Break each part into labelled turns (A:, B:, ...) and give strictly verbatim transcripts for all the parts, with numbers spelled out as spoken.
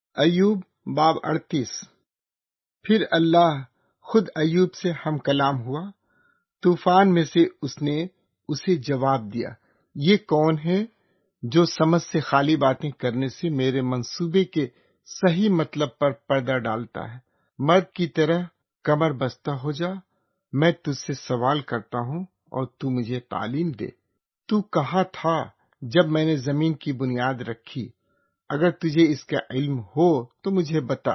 A: ایوب باب اڑتیس۔ پھر اللہ خود ایوب سے ہم کلام ہوا، طوفان میں سے اس نے اسے جواب دیا، یہ کون ہے جو سمجھ سے خالی باتیں کرنے سے میرے منصوبے کے صحیح مطلب پر پردہ ڈالتا ہے؟ مرد کی طرح کمر بستہ ہو جا، میں تجھ سے سوال کرتا ہوں اور تو مجھے تعلیم دے۔ تو کہاں تھا جب میں نے زمین کی بنیاد رکھی؟ اگر تجھے اس کا علم ہو تو مجھے بتا،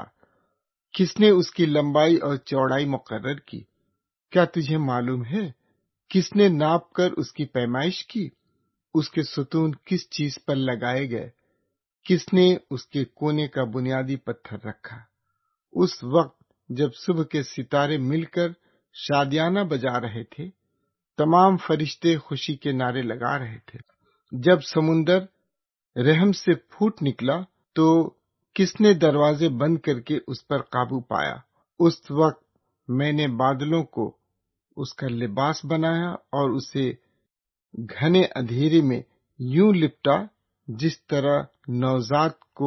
A: کس نے اس کی لمبائی اور چوڑائی مقرر کی؟ کیا تجھے معلوم ہے کس نے ناپ کر اس کی پیمائش کی؟ اس کے ستون کس چیز پر لگائے گئے؟ کس نے اس کے کونے کا بنیادی پتھر رکھا؟ اس وقت جب صبح کے ستارے مل کر شادیانہ بجا رہے تھے، تمام فرشتے خوشی کے نعرے لگا رہے تھے، جب سمندر رحم سے پھوٹ نکلا تو کس نے دروازے بند کر کے اس پر قابو پایا؟ اس وقت میں نے بادلوں کو اس کا لباس بنایا اور اسے گھنے اندھیرے میں یوں لپٹا جس طرح نوزاد کو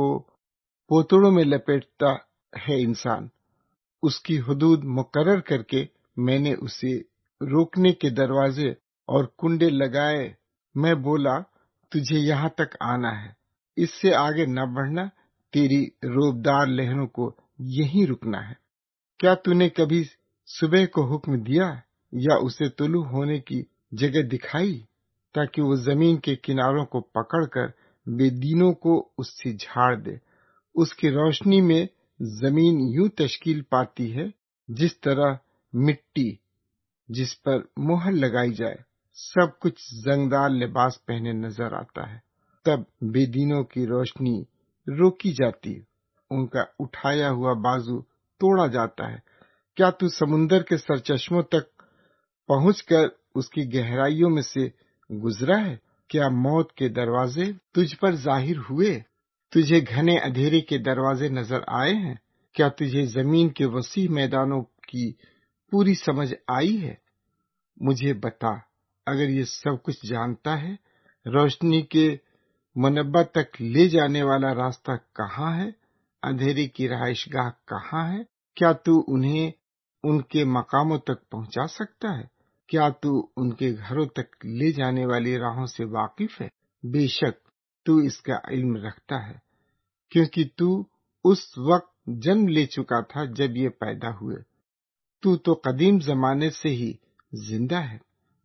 A: پوتڑوں میں لپیٹتا ہے انسان۔ اس کی حدود مقرر کر کے میں نے اسے روکنے کے دروازے اور کنڈے لگائے۔ میں بولا، تجھے یہاں تک آنا ہے، اس سے آگے نہ بڑھنا، تیری روبدار لہروں کو یہیں رکنا ہے۔ کیا تو نے کبھی صبح کو حکم دیا یا اسے طلوع ہونے کی جگہ دکھائی، تاکہ وہ زمین کے کناروں کو پکڑ کر بے دینوں کو اس سے جھاڑ دے؟ اس کی روشنی میں زمین یوں تشکیل پاتی ہے جس طرح مٹی جس پر مہر لگائی جائے، سب کچھ زنگدار لباس پہنے نظر آتا ہے۔ تب بے دینوں کی روشنی روکی جاتی، ان کا اٹھایا ہوا بازو توڑا جاتا ہے۔ کیا تو سمندر کے سرچشموں تک پہنچ کر اس کی گہرائیوں میں سے گزرا ہے؟ کیا موت کے دروازے تجھ پر ظاہر ہوئے؟ تجھے گھنے اندھیرے کے دروازے نظر آئے ہیں؟ کیا تجھے زمین کے وسیع میدانوں کی پوری سمجھ آئی ہے؟ مجھے بتا، اگر یہ سب کچھ جانتا ہے، روشنی کے منبع تک لے جانے والا راستہ کہاں ہے؟ اندھیرے کی رہائش گاہ کہاں ہے؟ کیا تو انہیں ان کے مقاموں تک پہنچا سکتا ہے؟ کیا تو ان کے گھروں تک لے جانے والی راہوں سے واقف ہے؟ بے شک تو اس کا علم رکھتا ہے، کیونکہ تو اس وقت جنم لے چکا تھا جب یہ پیدا ہوئے۔ تو تو قدیم زمانے سے ہی زندہ ہے۔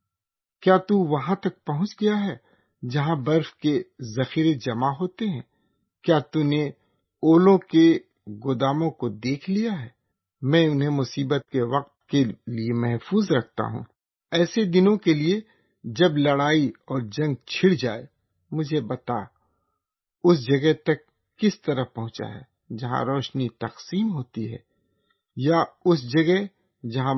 A: کیا تو وہاں تک پہنچ گیا ہے جہاں برف کے ذخیرے جمع ہوتے ہیں؟ کیا تو نے اولوں کے گوداموں کو دیکھ لیا ہے؟ میں انہیں مصیبت کے وقت کے لیے محفوظ رکھتا ہوں، ایسے دنوں کے لیے جب لڑائی اور جنگ چھڑ جائے۔ مجھے بتا، اس جگہ تک کس طرح پہنچا ہے جہاں روشنی تقسیم ہوتی ہے، یا اس جگہ جہاں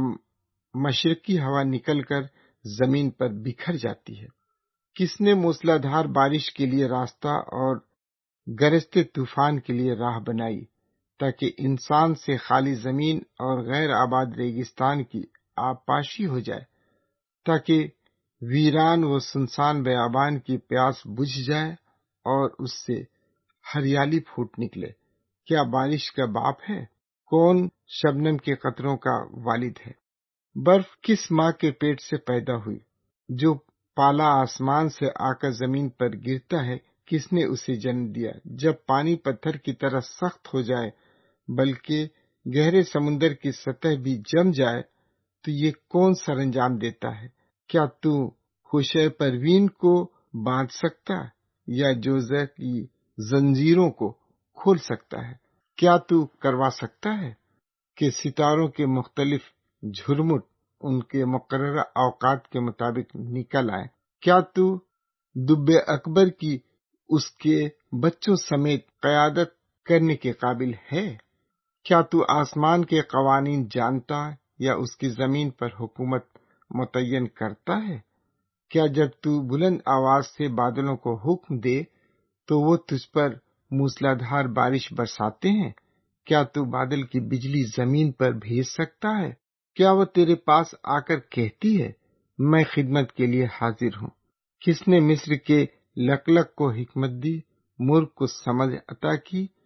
A: مشرقی ہوا نکل کر زمین پر بکھر جاتی ہے؟ کس نے موسلا دھار بارش کے لیے راستہ اور گرجتے طوفان کے لیے راہ بنائی، تاکہ انسان سے خالی زمین اور غیر آباد ریگستان کی آبپاشی ہو جائے، تاکہ ویران و سنسان بیابان کی پیاس بجھ جائے اور اس سے ہریالی پھوٹ نکلے؟ کیا بارش کا باپ ہے؟ کون شبنم کے قطروں کا والد ہے؟ برف کس ماں کے پیٹ سے پیدا ہوئی؟ جو پالا آسمان سے آ کر زمین پر گرتا ہے، کس نے اسے جنم دیا؟ جب پانی پتھر کی طرح سخت ہو جائے، بلکہ گہرے سمندر کی سطح بھی جم جائے، تو یہ کون سر انجام دیتا ہے؟ کیا تو خوشے پروین کو باندھ سکتا یا جوزہ کی زنجیروں کو کھول سکتا ہے؟ کیا تو کروا سکتا ہے کہ ستاروں کے مختلف جھرمٹ ان کے مقررہ اوقات کے مطابق نکل آئے؟ کیا تو دب اکبر کی اس کے بچوں سمیت قیادت کرنے کے قابل ہے؟ کیا تو آسمان کے قوانین جانتا یا اس کی زمین پر حکومت متعین کرتا ہے؟ کیا جب تو بلند آواز سے بادلوں کو حکم دے تو وہ تجھ پر موسلادھار بارش برساتے ہیں؟ کیا تو بادل کی بجلی زمین پر بھیج سکتا ہے؟ کیا وہ تیرے پاس آ کر کہتی ہے، میں خدمت کے لیے حاضر ہوں؟ کس نے مصر کے لکلک کو حکمت دی، مورخ کو سمجھ عطا کی؟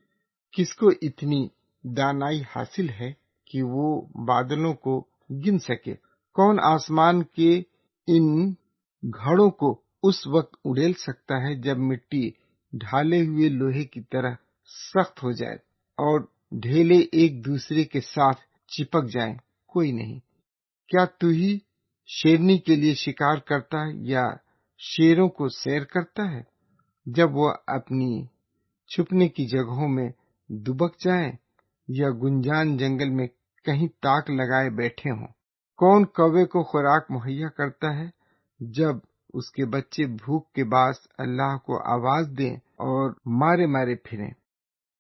A: کس کو اتنی دانائی حاصل ہے کہ وہ بادلوں کو گن سکے؟ کون آسمان کے ان گھڑوں کو اس وقت اڑیل سکتا ہے جب مٹی ڈھالے ہوئے لوہے کی طرح سخت ہو جائے اور ڈھیلے ایک دوسرے کے ساتھ چپک جائیں؟ کوئی نہیں۔ کیا تو ہی شیرنی کے لیے شکار کرتا ہے یا شیروں کو سیر کرتا ہے جب وہ اپنی چھپنے کی جگہوں میں دبک جائیں یا گنجان جنگل میں کہیں تاک لگائے بیٹھے ہوں؟ کون کوے کو خوراک مہیا کرتا ہے جب اس کے بچے بھوک کے باعث اللہ کو آواز دیں اور مارے مارے پھریں؟